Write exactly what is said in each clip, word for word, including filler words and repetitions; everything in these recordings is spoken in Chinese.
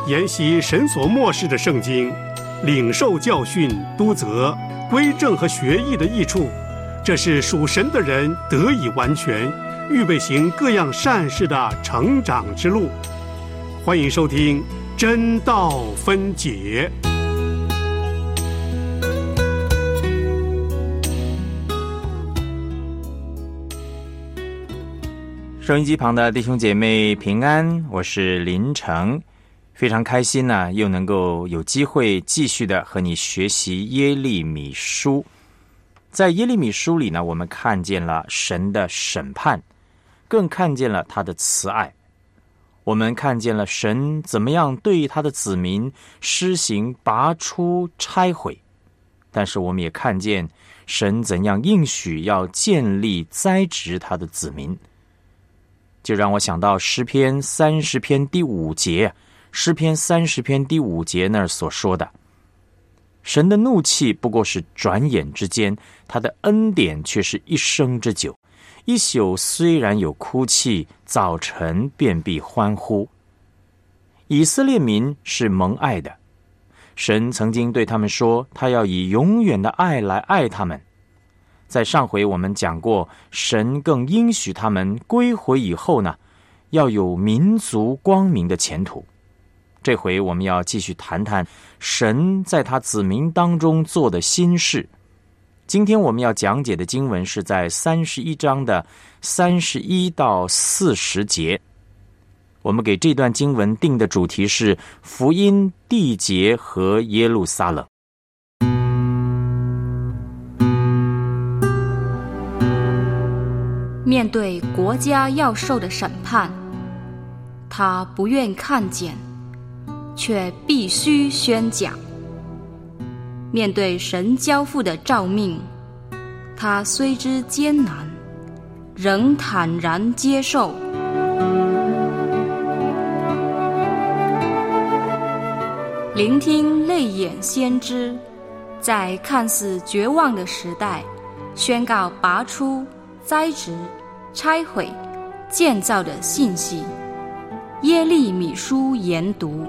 研习神所默示的圣经，领受教训、督责、归正和学艺的益处，这是属神的人得以完全，预备行各样善事的成长之路。欢迎收听真道分解。 收音机旁的弟兄姐妹平安，我是林成，非常开心呢、啊，又能够有机会继续的和你学习耶利米书。在耶利米书里呢，我们看见了神的审判，更看见了他的慈爱。我们看见了神怎么样对他的子民施行拔出拆毁，但是我们也看见神怎样应许要建立栽植他的子民。就让我想到诗篇三十篇第五节，诗篇三十篇第五节那儿所说的，神的怒气不过是转眼之间，他的恩典却是一生之久。一宿虽然有哭泣，早晨便必欢呼。以色列民是蒙爱的，神曾经对他们说，他要以永远的爱来爱他们。在上回我们讲过，神更应许他们归回以后呢，要有民族光明的前途。这回我们要继续谈谈神在他子民当中做的新事。今天我们要讲解的经文是在三十一章的三十一到四十节。我们给这段经文定的主题是福音、缔结和耶路撒冷。 面对国家要受的审判，他不愿看见，却必须宣讲。面对神交付的召命，他虽知艰难，仍坦然接受。聆听泪眼先知，在看似绝望的时代，宣告拔出、栽植、拆毁、建造的信息。耶利米书研读。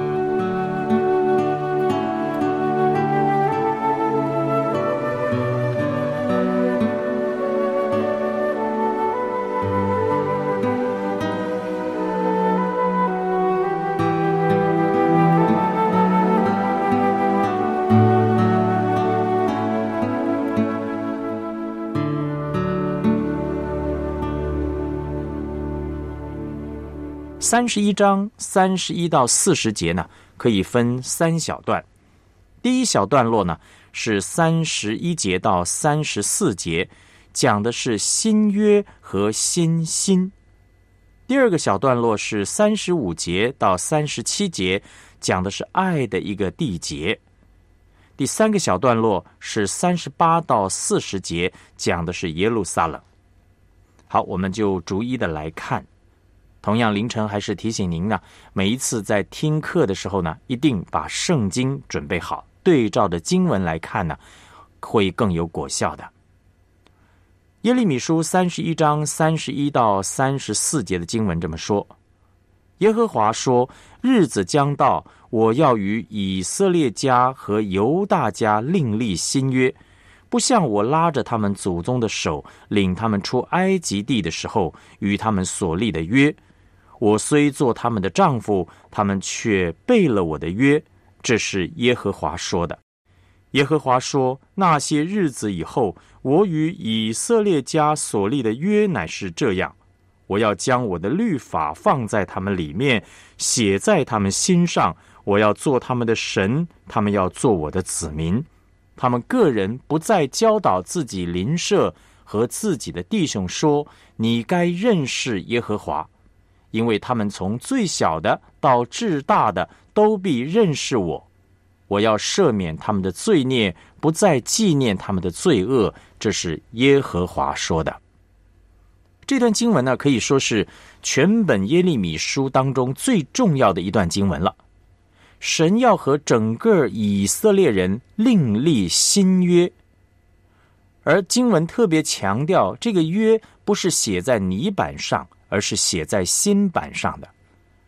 三十一章三十一到四十节呢，可以分三小段。第一小段落呢，是三十一节到三十四节，讲的是新约和新心。第二个小段落是三十五节到三十七节，讲的是爱的一个缔结。第三个小段落是三十八到四十节，讲的是耶路撒冷。好，我们就逐一的来看。同样，凌晨还是提醒您呢，每一次在听课的时候呢，一定把圣经准备好，对照着经文来看呢，会更有果效的。耶利米书三十一章三十一到三十四节的经文这么说：耶和华说，日子将到，我要与以色列家和犹大家另立新约，不像我拉着他们祖宗的手，领他们出埃及地的时候与他们所立的约。我虽做他们的丈夫，他们却背了我的约，这是耶和华说的。耶和华说，那些日子以后，我与以色列家所立的约乃是这样，我要将我的律法放在他们里面，写在他们心上，我要做他们的神，他们要做我的子民。他们个人不再教导自己邻舍和自己的弟兄说，你该认识耶和华，因为他们从最小的到至大的都必认识我。我要赦免他们的罪孽，不再纪念他们的罪恶，这是耶和华说的。这段经文呢，可以说是全本耶利米书当中最重要的一段经文了。神要和整个以色列人另立新约，而经文特别强调，这个约不是写在泥板上，而是写在心板上的。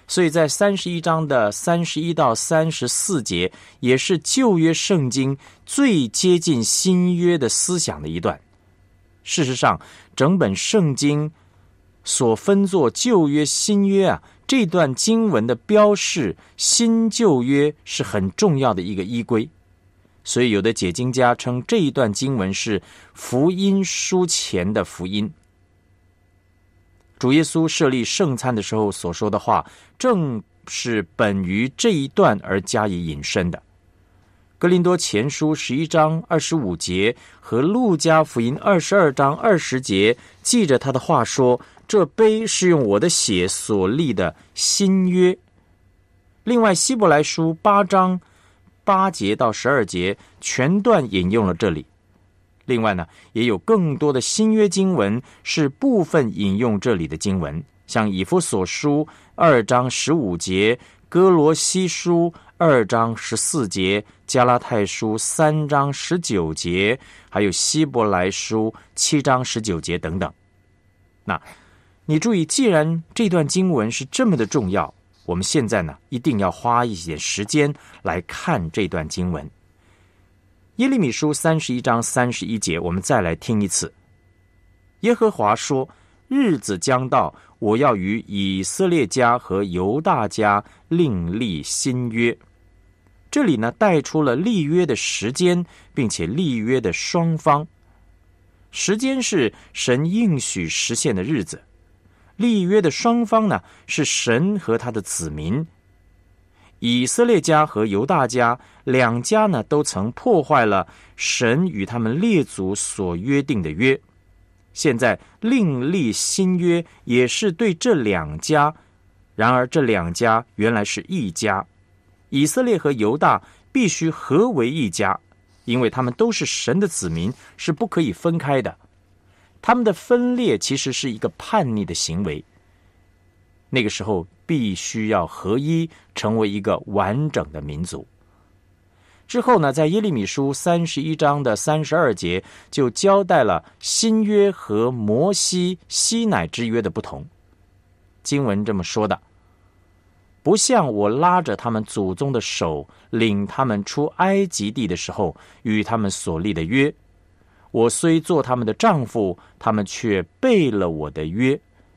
所以在三十一章的三十一到三十四节，也是旧约圣经最接近新约的思想的一段。事实上，整本圣经所分作旧约、新约啊，这段经文的标示，新旧约是很重要的一个依归。所以有的解经家称这一段经文是福音书前的福音。主耶稣设立圣餐的时候所说的话，正是本于这一段而加以引申的。哥林多前书十一章二十五节和路加福音二十二章二十节记着他的话说，这杯是用我的血所立的新约。另外希伯来书八章八节到十二节全段引用了这里。另外呢，也有更多的新约经文是部分引用这里的经文，像以弗所书二章十五节、哥罗西书二章十四节、加拉太书三章十九节，还有希伯来书七章十九节等等。那你注意，既然这段经文是这么的重要，我们现在呢一定要花一点时间来看这段经文。耶利米书三十一章三十一节，我们再来听一次。耶和华说，日子将到，我要与以色列家和犹大家另立新约。这里呢带出了立约的时间，并且立约的双方。时间是神应许实现的日子，立约的双方呢是神和他的子民。以色列家和犹大家两家呢，都曾破坏了神与他们列祖所约定的约。现在另立新约，也是对这两家。然而这两家原来是一家，以色列和犹大必须合为一家，因为他们都是神的子民，是不可以分开的。他们的分裂其实是一个叛逆的行为。那个时候必须要合一，成为一个完整的民族。之后呢，在耶利米书三十一章的三十二节就交代了新约和摩西西乃之约的不同。经文这么说的，不像我拉着他们祖宗的手，领他们出埃及地的时候与他们所立的约，我虽做他们的丈夫，他们却背了我的约。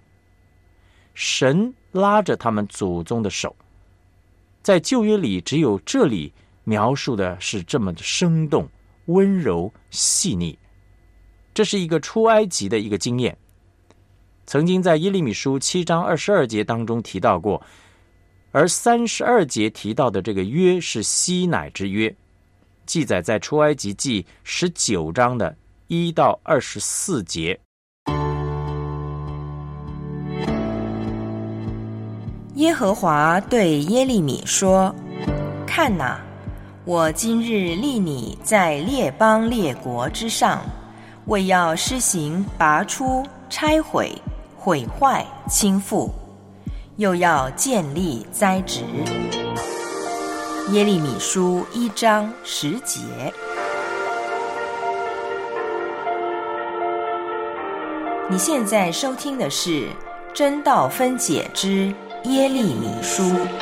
神拉着他们祖宗的手，在旧约里只有这里描述的是这么的生动、温柔、细腻。这是一个出埃及的一个经验。曾经在耶利米书七章二十二节当中提到过，而三十二节提到的这个约是西乃之约，记载在出埃及记十九章的一到二十四节。 耶和华对耶利米说，看哪，我今日立你在列邦列国之上，为要施行拔出、拆毁、毁坏、倾覆，又要建立、栽植。耶利米书一章十节。你现在收听的是真道分解之耶利米书。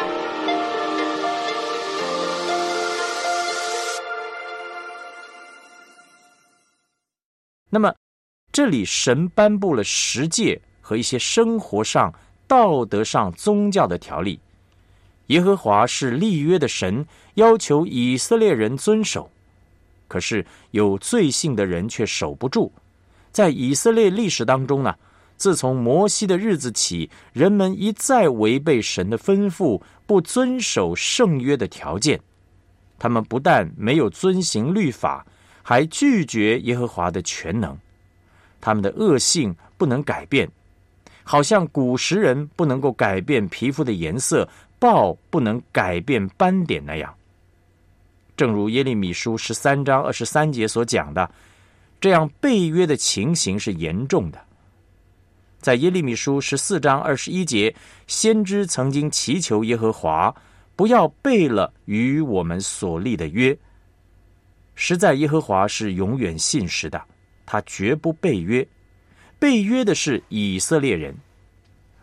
那么这里神颁布了十诫和一些生活上、道德上、宗教的条例。耶和华是立约的神，要求以色列人遵守。可是有罪性的人却守不住。在以色列历史当中呢，自从摩西的日子起，人们一再违背神的吩咐，不遵守圣约的条件。他们不但没有遵行律法，还拒绝耶和华的全能。他们的恶性不能改变，好像古时人不能够改变皮肤的颜色，豹不能改变斑点那样。正如耶利米书十三章二十三节所讲的，这样背约的情形是严重的。在耶利米书十四章二十一节，先知曾经祈求耶和华不要背了与我们所立的约。实在耶和华是永远信实的，他绝不背约。背约的是以色列人，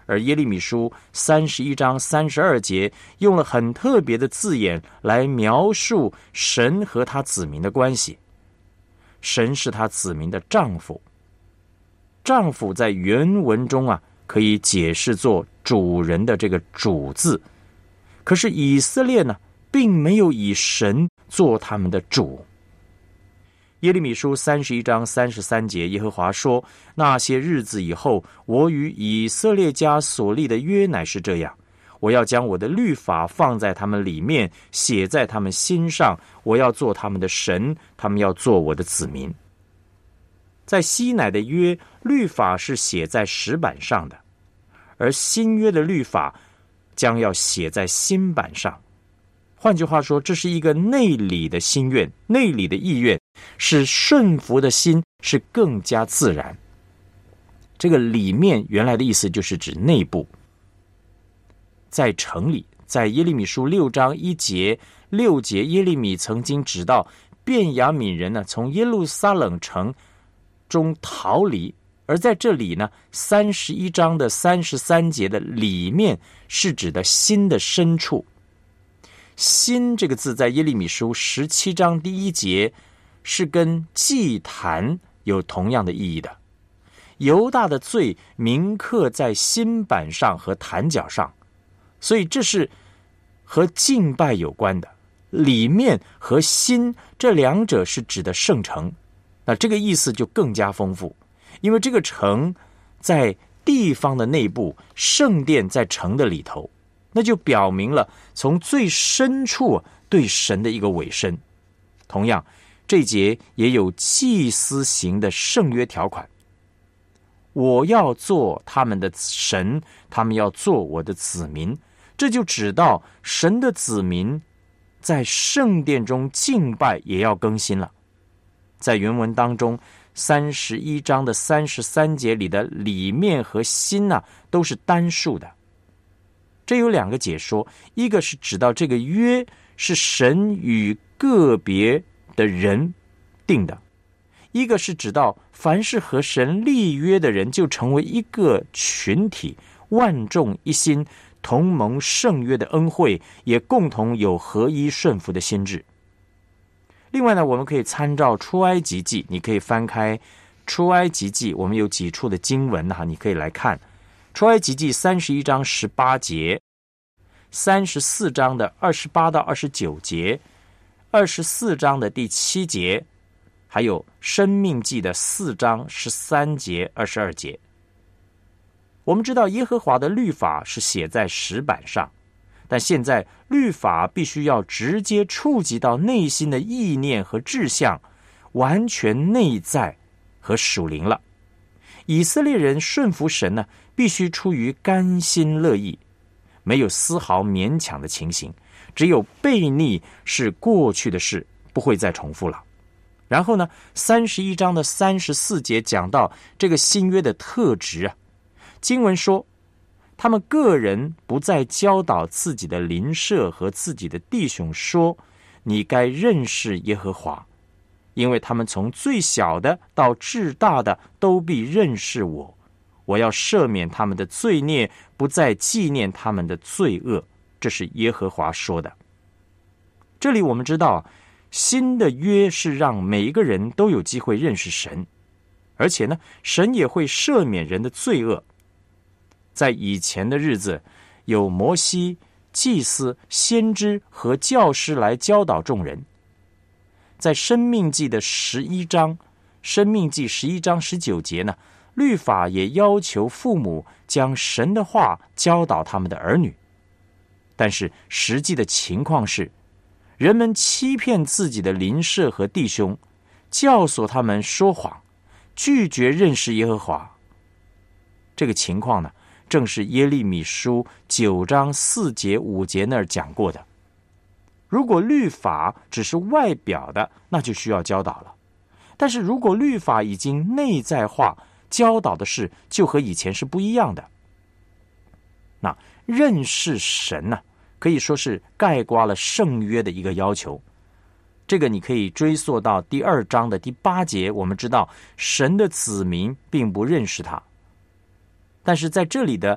而耶利米书三十一章三十二节用了很特别的字眼来描述神和他子民的关系。神是他子民的丈夫，丈夫在原文中啊，可以解释作主人的这个主字。可是以色列呢，并没有以神做他们的主。耶利米书三十一章三十三节，耶和华说：那些日子以后，我与以色列家所立的约乃是这样，我要将我的律法放在他们里面，写在他们心上，我要做他们的神，他们要做我的子民。在西乃的约，律法是写在石板上的，而新约的律法将要写在心板上。换句话说，这是一个内里的心愿，内里的意愿，使顺服的心是更加自然。这个里面原来的意思就是指内部。在城里，在耶利米书六章一节六节，耶利米曾经指到便雅悯人呢，从耶路撒冷城中逃离，而在这里呢，三十一章的三十三节的里面是指的心的深处。心这个字在耶利米书十七章第一节是跟祭坛有同样的意义的。犹大的罪铭刻在心板上和坛角上，所以这是和敬拜有关的。里面和心这两者是指的圣城，那这个意思就更加丰富，因为这个城在地方的内部，圣殿在城的里头，那就表明了从最深处对神的一个委身。同样，这节也有祭司型的圣约条款，我要做他们的神，他们要做我的子民。这就指到神的子民在圣殿中敬拜也要更新了。在原文当中，三十一章的三十三节里的里面和心啊，都是单数的。这有两个解说，一个是指到这个约是神与个别的人定的，一个是指到凡是和神立约的人就成为一个群体，万众一心，同盟圣约的恩惠，也共同有合一顺服的心志。另外呢，我们可以参照出埃及记，你可以翻开出埃及记，我们有几处的经文哈，你可以来看出埃及记三十一章十八节，三十四章的二十八到二十九节，二十四章的第七节，还有申命记的四章十三节二十二节。我们知道耶和华的律法是写在石板上，但现在律法必须要直接触及到内心的意念和志向，完全内在和属灵了。以色列人顺服神呢，必须出于甘心乐意，没有丝毫勉强的情形，只有悖逆是过去的事，不会再重复了。然后呢，三十一章的三十四节讲到这个新约的特质啊，经文说他们个人不再教导自己的邻舍和自己的弟兄说，你该认识耶和华，因为他们从最小的到至大的都必认识我，我要赦免他们的罪孽，不再纪念他们的罪恶，这是耶和华说的。这里我们知道，新的约是让每一个人都有机会认识神，而且呢，神也会赦免人的罪恶。在以前的日子，有摩西、祭司、先知和教师来教导众人。在申命记的十一章，申命记十一章十九节呢，律法也要求父母将神的话教导他们的儿女。但是实际的情况是，人们欺骗自己的邻舍和弟兄，教唆他们说谎，拒绝认识耶和华。这个情况呢，正是耶利米书九章四节五节那儿讲过的。如果律法只是外表的，那就需要教导了。但是如果律法已经内在化，教导的事就和以前是不一样的。那认识神呢、啊，可以说是概括了圣约的一个要求。这个你可以追溯到第二章的第八节，我们知道神的子民并不认识他。但是在这里的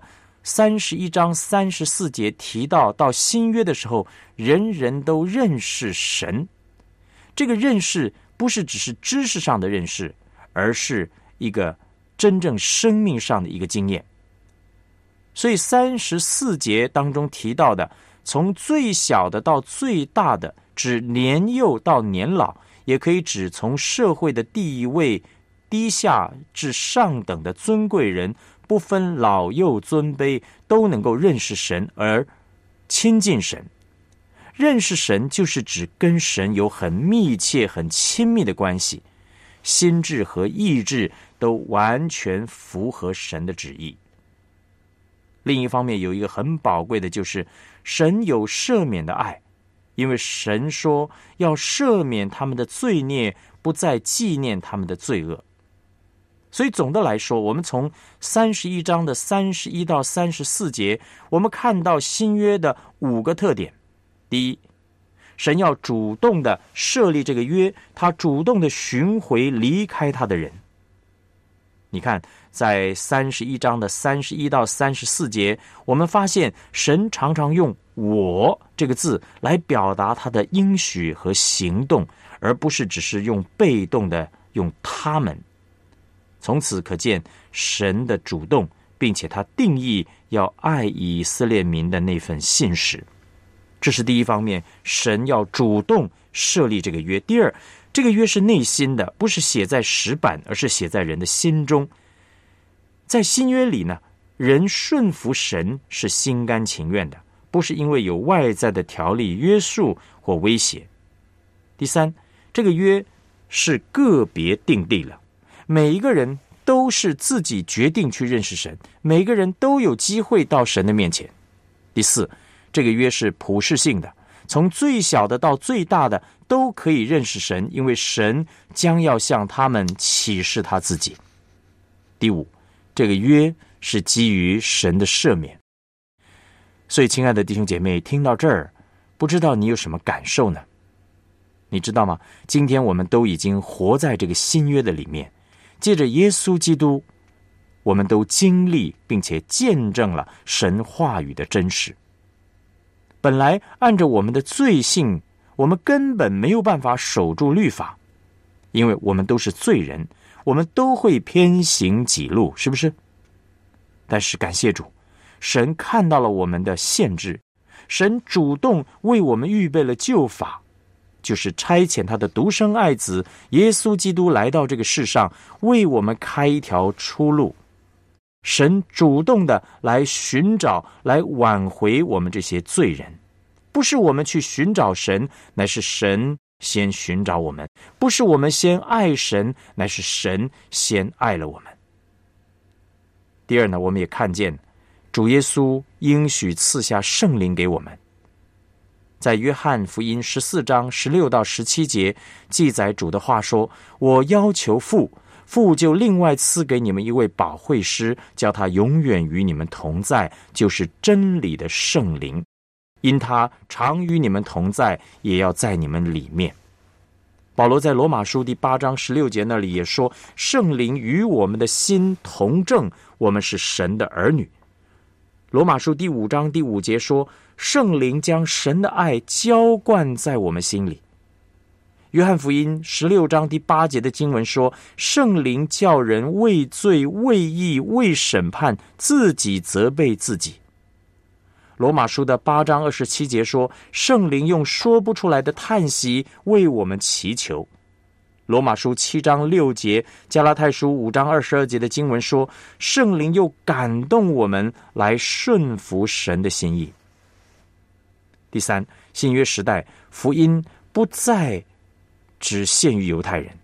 三十一章三十四节提到，到新约的时候，人人都认识神。这个认识不是只是知识上的认识，而是一个真正生命上的一个经验。所以三十四节当中提到的，从最小的到最大的，指年幼到年老，也可以指从社会的地位低下至上等的尊贵人，不分老幼尊卑，都能够认识神而亲近神。认识神就是指跟神有很密切很亲密的关系，心智和意志都完全符合神的旨意。另一方面，有一个很宝贵的，就是神有赦免的爱，因为神说要赦免他们的罪孽，不再纪念他们的罪恶。所以总的来说，我们从三十一章的三十一到三十四节，我们看到新约的五个特点。第一，神要主动的设立这个约，他主动的寻回离开他的人。你看，在三十一章的三十一到三十四节，我们发现神常常用我这个字来表达他的应许和行动，而不是只是用被动的用他们。从此可见神的主动，并且他定义要爱以色列民的那份信实。这是第一方面，神要主动设立这个约。第二，这个约是内心的，不是写在石板，而是写在人的心中。在新约里呢，人顺服神是心甘情愿的，不是因为有外在的条例约束或威胁。第三，这个约是个别订立了，每一个人都是自己决定去认识神，每一个人都有机会到神的面前。第四，这个约是普世性的，从最小的到最大的都可以认识神，因为神将要向他们启示他自己。第五，这个约是基于神的赦免。所以亲爱的弟兄姐妹，听到这儿，不知道你有什么感受呢？你知道吗？今天我们都已经活在这个新约的里面，借着耶稣基督，我们都经历并且见证了神话语的真实。本来按照我们的罪性，我们根本没有办法守住律法，因为我们都是罪人，我们都会偏行己路，是不是？但是感谢主，神看到了我们的限制，神主动为我们预备了救法，就是差遣他的独生爱子耶稣基督来到这个世上，为我们开一条出路。神主动的来寻找，来挽回我们这些罪人，不是我们去寻找神，乃是神先寻找我们；不是我们先爱神，乃是神先爱了我们。第二呢，我们也看见主耶稣应许赐下圣灵给我们。在约翰福音十四章十六到十七节记载主的话说：我要求父，父就另外赐给你们一位保惠师，叫他永远与你们同在，就是真理的圣灵。因他常与你们同在，也要在你们里面。保罗在罗马书第八章十六节那里也说：圣灵与我们的心同证，我们是神的儿女。罗马书第五章第五节说：圣灵将神的爱浇灌在我们心里。约翰福音十六章第八节的经文说：圣灵叫人为罪、为义、为审判，自己责备自己。罗马书的八章二十七节说：圣灵用说不出来的叹息为我们祈求。罗马书七章六节、加拉太书五章二十二节的经文说：圣灵又感动我们来顺服神的心意。第三，新约时代福音不再只限于犹太人。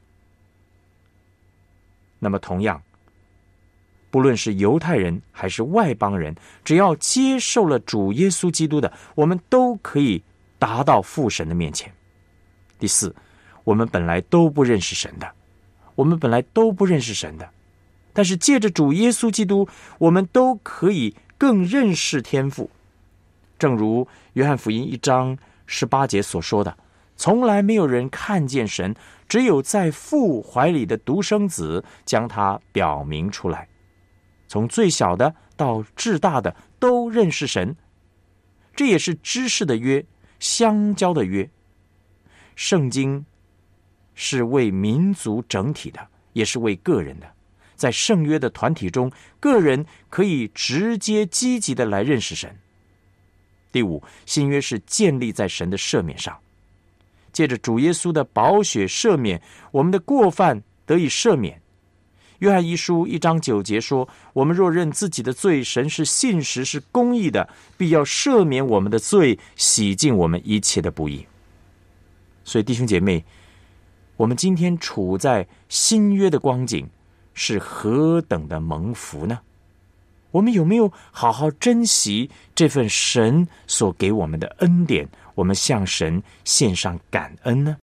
那么同样，不论是犹太人还是外邦人，只要接受了主耶稣基督的，我们都可以达到父神的面前。第四，我们本来都不认识神的，我们本来都不认识神的，但是借着主耶稣基督，我们都可以更认识天父。正如约翰福音一章十八节所说的：从来没有人看见神，只有在父怀里的独生子将他表明出来。 从最小的到至大的都认识神。这也是知识的约，相交的约。圣经是为民族整体的，也是为个人的。在圣约的团体中，个人可以直接积极的来认识神。第五，新约是建立在神的赦免上，借着主耶稣的宝血赦免，我们的过犯得以赦免。约翰一书一章九节说，我们若认自己的罪，神是信实是公义的，必要赦免我们的罪，洗净我们一切的不义。所以弟兄姐妹，我们今天处在新约的光景，是何等的蒙福呢？我们有没有好好珍惜这份神所给我们的恩典？我们向神献上感恩呢？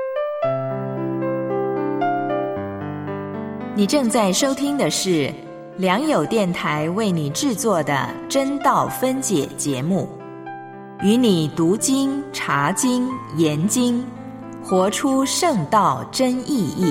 你正在收听的是良友电台为你制作的真道分解节目，与你读经、查经、研经，活出圣道真意义。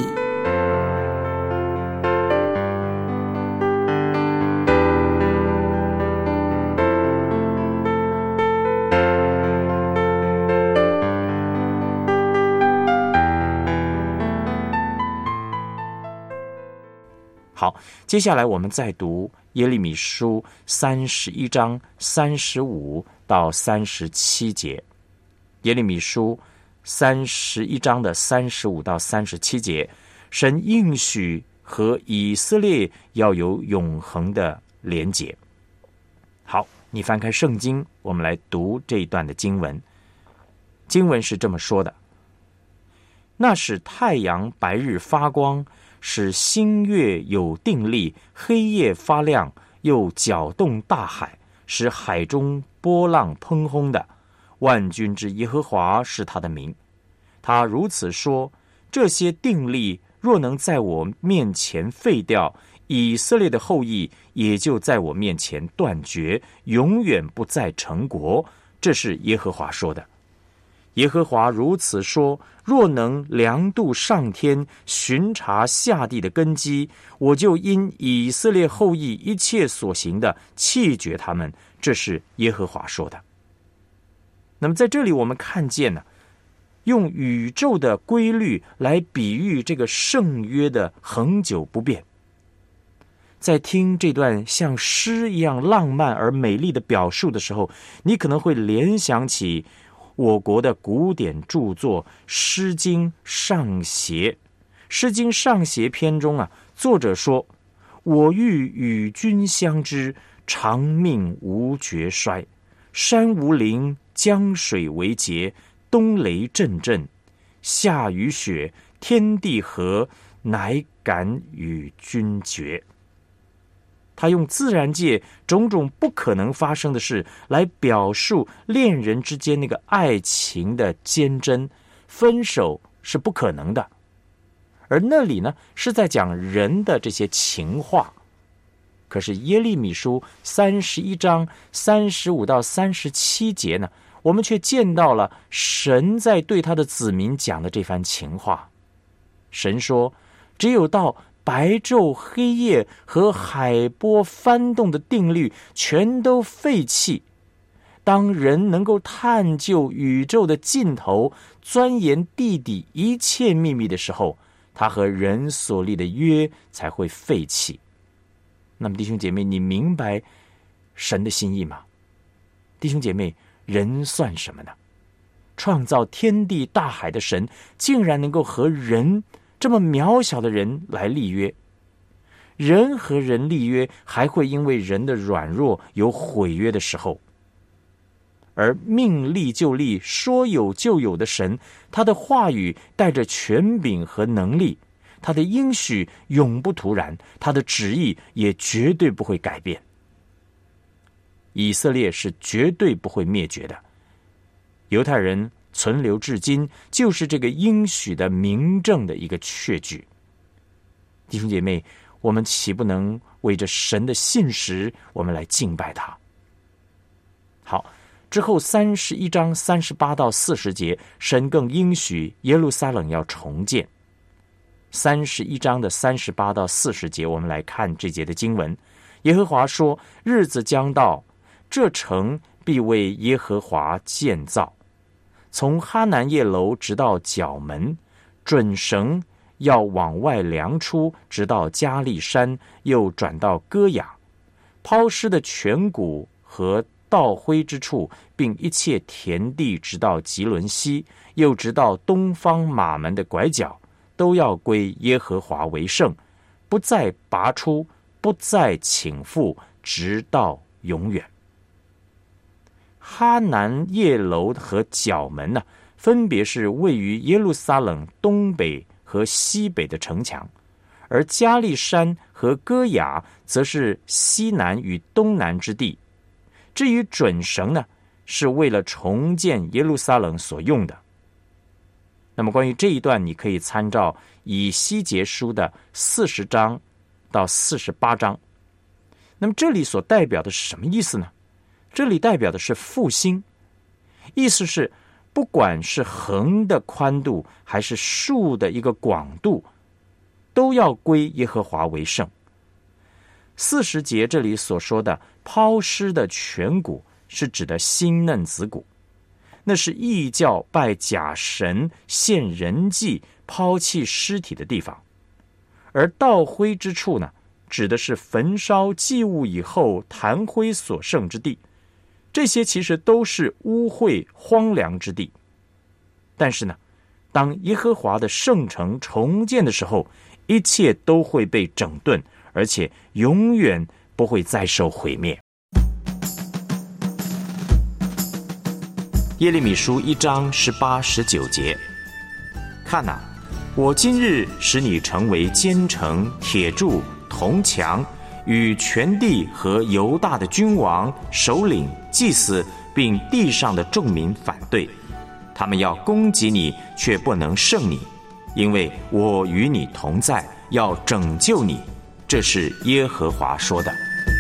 好，接下来我们再读耶利米书三十一章三十五到三十七节。耶利米书三十一章的三十五到三十七节，神应许和以色列要有永恒的连结。好，你翻开圣经，我们来读这一段的经文。经文是这么说的：那使太阳白日发光，使星月有定力，黑夜发亮，又搅动大海，使海中波浪匉訇的，万军之耶和华是他的名。他如此说，这些定力若能在我面前废掉，以色列的后裔也就在我面前断绝，永远不再成国。这是耶和华说的。耶和华如此说，若能量度上天，巡查下地的根基，我就因以色列后裔一切所行的弃绝他们。这是耶和华说的。那么在这里我们看见呢，用宇宙的规律来比喻这个圣约的恒久不变。在听这段像诗一样浪漫而美丽的表述的时候，你可能会联想起我国的古典著作《诗经·上协》。《诗经·上协》篇中啊，作者说：“我欲与君相知，长命无绝衰。山无陵，江水为竭，冬雷阵阵，夏雨雪，天地合，乃敢与君绝。”他用自然界种种不可能发生的事来表述恋人之间那个爱情的坚贞，分手是不可能的。而那里呢，是在讲人的这些情话。可是耶利米书三十一章三十五到三十七节呢，我们却见到了神在对他的子民讲的这番情话。神说，只有到白昼黑夜和海波翻动的定律全都废弃，当人能够探究宇宙的尽头，钻研地底一切秘密的时候，他和人所立的约才会废弃。那么弟兄姐妹，你明白神的心意吗？弟兄姐妹，人算什么呢？创造天地大海的神竟然能够和人这么渺小的人来立约。人和人立约，还会因为人的软弱有毁约的时候。而命立就立，说有就有的神，他的话语带着权柄和能力，他的应许永不突然，他的旨意也绝对不会改变。以色列是绝对不会灭绝的，犹太人存留至今，就是这个应许的明证的一个确据。弟兄姐妹，我们岂不能为着神的信实，我们来敬拜他？好，之后三十一章三十八到四十节，神更应许耶路撒冷要重建。三十一章的三十八到四十节，我们来看这节的经文。 耶和华说，日子将到，这城必为耶和华建造，从哈南叶楼直到角门，准绳要往外量出，直到加利山，又转到歌雅，抛尸的泉谷和倒灰之处，并一切田地，直到吉伦西，又直到东方马门的拐角，都要归耶和华为圣，不再拔出，不再倾覆，直到永远。哈南叶楼和角门呢、啊，分别是位于耶路撒冷东北和西北的城墙，而加利山和歌雅则是西南与东南之地。至于准绳呢，是为了重建耶路撒冷所用的。那么关于这一段，你可以参照以西结书的四十章到四十八章。那么这里所代表的是什么意思呢？这里代表的是复兴，意思是不管是横的宽度还是竖的一个广度，都要归耶和华为圣。四十节这里所说的抛尸的全骨，是指的新嫩子骨，那是异教拜假神献人祭抛弃尸体的地方。而倒灰之处呢，指的是焚烧祭物以后弹灰所剩之地，这些其实都是污秽荒凉之地。但是呢，当耶和华的圣城重建的时候，一切都会被整顿，而且永远不会再受毁灭。耶利米书一章十八、十九节，看哪，我今日使你成为坚城、铁柱、铜墙，与全地和犹大的君王、首领、祭司，并地上的众民反对。他们要攻击你，却不能胜你，因为我与你同在，要拯救你。这是耶和华说的。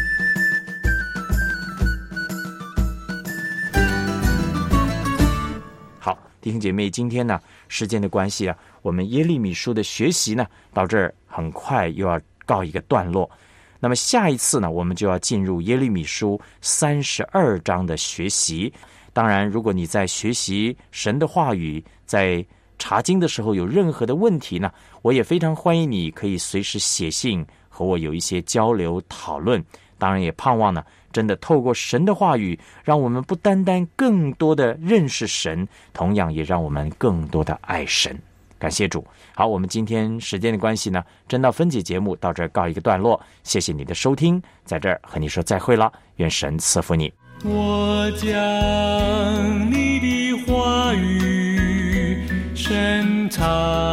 好，弟兄姐妹，今天呢，时间的关系啊，我们耶利米书的学习呢，到这儿很快又要告一个段落。那么下一次呢，我们就要进入耶利米书三十二章的学习。当然，如果你在学习神的话语，在查经的时候有任何的问题呢，我也非常欢迎你可以随时写信和我有一些交流讨论。当然也盼望呢，真的透过神的话语，让我们不单单更多的认识神，同样也让我们更多的爱神。感谢主。好，我们今天时间的关系呢，真道分解节目到这儿告一个段落。谢谢你的收听，在这儿和你说再会了，愿神赐福你。 我将你的话语深藏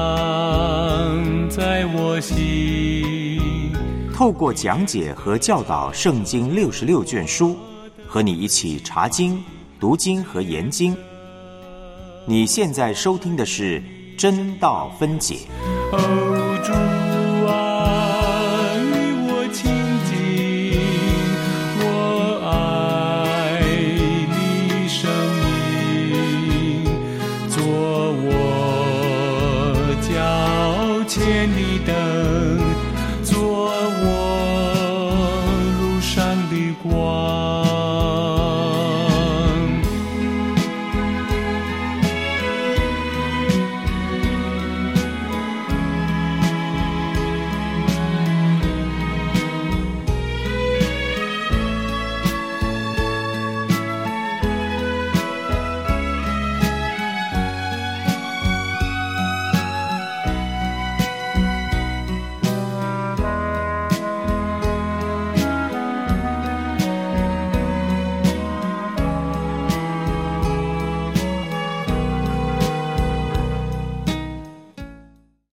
在我心， 透过讲解和教导圣经六十六卷书，和你一起查经、读经和研经。你现在收听的是真道分解。 哦，主啊，与我亲近，我爱你声音，做我脚前的灯。